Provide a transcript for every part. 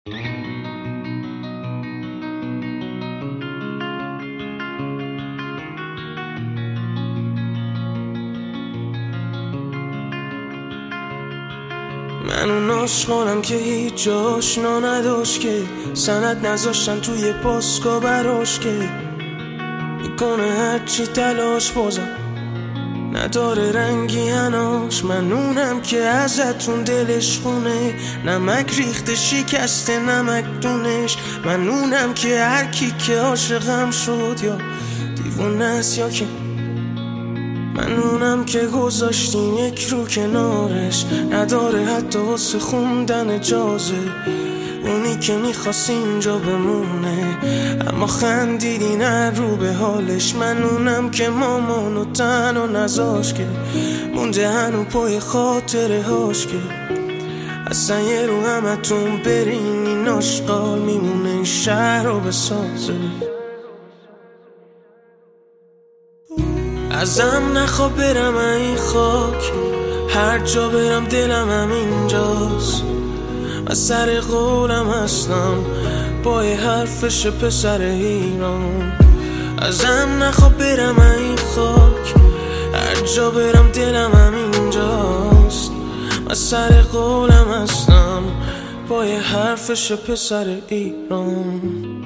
من اون عاشقانم که هیچ آشنا نداشت، که سند نذاشتن توی پاسکا براش، که میکنه هرچی تلاش بازم نداره رنگی هناش. من اونم که ازتون دلش خونه، نمک ریخته شکسته نمک دونش. من اونم که هرکی که عاشقم شد یا دیوونه است یا که من اونم که گذاشتیم یک رو کنارش، نداره حتی واسه خوندن اجازه. اونی که میخواست اینجا بمونه اما خندیدی نه رو به حالش. من اونم که مامانو تنها نذاش، که مونده هنو پای خاطره هاش، که اصلا یه رو همتون برین این آشغال میمونه این شهر رو بسازه. ازم نخوا برم این خاک، هر جا برم دلم همینجاست. من سر قولم هستم با یه حرفش پسر ایران. ازم نخوا برم این خاک، هر جا برم دلم همینجاست. من سر قولم هستم با یه حرفش پسر ایران.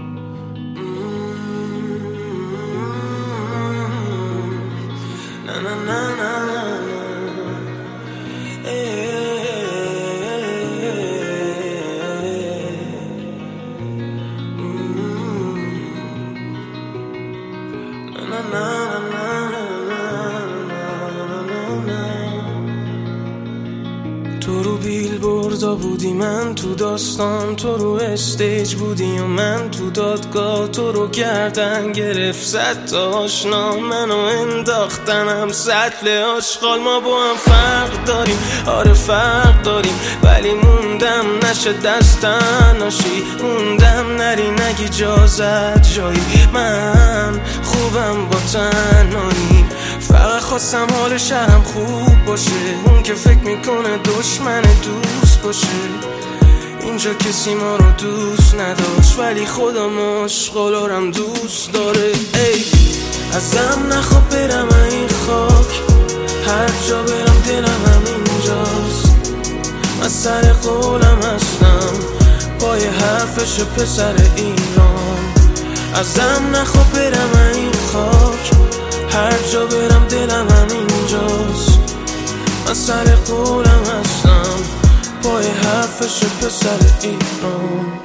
تو رو بیلبوردا بودی من تو داستان، تو رو استیج بودی و من تو دادگاه. تو رو گردن گرفت صد تا آشنا، منو انداختنم سطل آشغال. ما با هم فرق داریم، آره فرق داریم، ولی موندم نشه دستن ناشی. موندم نری نگی جازت جایی، من خوبم با تنهایی. فقط خواستم حال شهرم خوب باشه، اون که فکر میکنه دشمن دوست باشه. اینجا کسی ما رو دوست نداشت، ولی خودم عاشقالارم دوست داره. ای ازم نخوا برم این خاک، هر جا برم دلم همینجاست. من سر قولم هستم با یه حرفش پسر ایران. ازم نخوا برم این خاک، هر جا برم دلم همینجاست. من سر قولم هستم با یه حرفش پسر ایران.